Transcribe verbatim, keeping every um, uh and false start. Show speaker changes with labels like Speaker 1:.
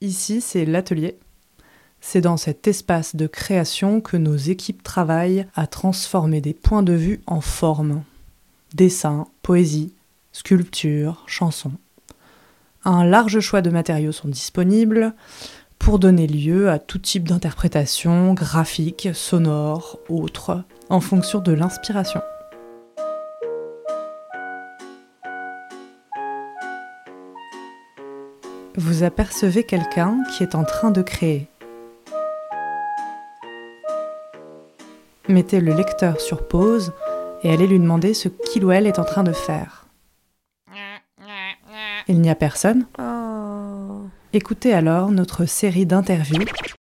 Speaker 1: Ici, c'est l'atelier. C'est dans cet espace de création que nos équipes travaillent à transformer des points de vue en formes. Dessin, poésie, sculpture, chansons. Un large choix de matériaux sont disponibles pour donner lieu à tout type d'interprétation, graphique, sonore, autre, en fonction de l'inspiration. Vous apercevez quelqu'un qui est en train de créer. Mettez le lecteur sur pause et allez lui demander ce qu'il ou elle est en train de faire. Il n'y a personne ?
Speaker 2: Oh.
Speaker 1: Écoutez alors notre série d'interviews